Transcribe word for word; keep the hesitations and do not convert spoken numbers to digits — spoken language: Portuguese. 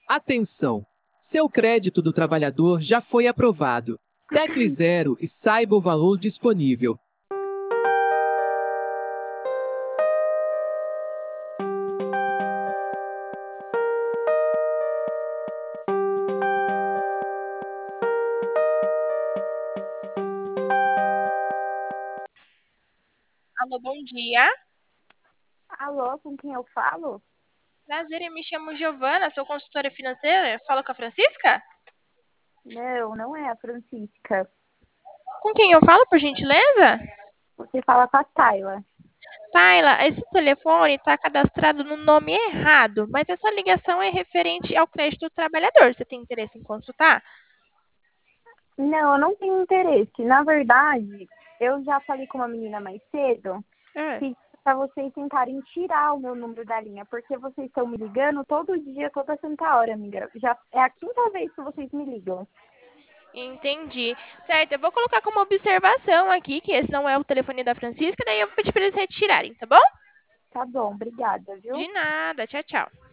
Atenção! Seu crédito do trabalhador já foi aprovado. Tecle zero e saiba o valor disponível. Alô, bom dia. Alô, com quem eu falo? Prazer, eu me chamo Giovana, sou consultora financeira. Falo com a Francisca? Não, não é a Francisca. Com quem eu falo, por gentileza? Você fala com a Tayla. Tayla, esse telefone está cadastrado no nome errado, mas essa ligação é referente ao crédito do trabalhador. Você tem interesse em consultar? Não, eu não tenho interesse. Na verdade, eu já falei com uma menina mais cedo É. que para vocês tentarem tirar o meu número da linha, porque vocês estão me ligando todo dia, toda santa hora, amiga. Já é a quinta vez que vocês me ligam. Entendi. Certo, eu vou colocar como observação aqui que esse não é o telefone da Francisca, daí eu vou pedir para eles retirarem, tá bom? Tá bom, obrigada, viu? De nada. Tchau, tchau.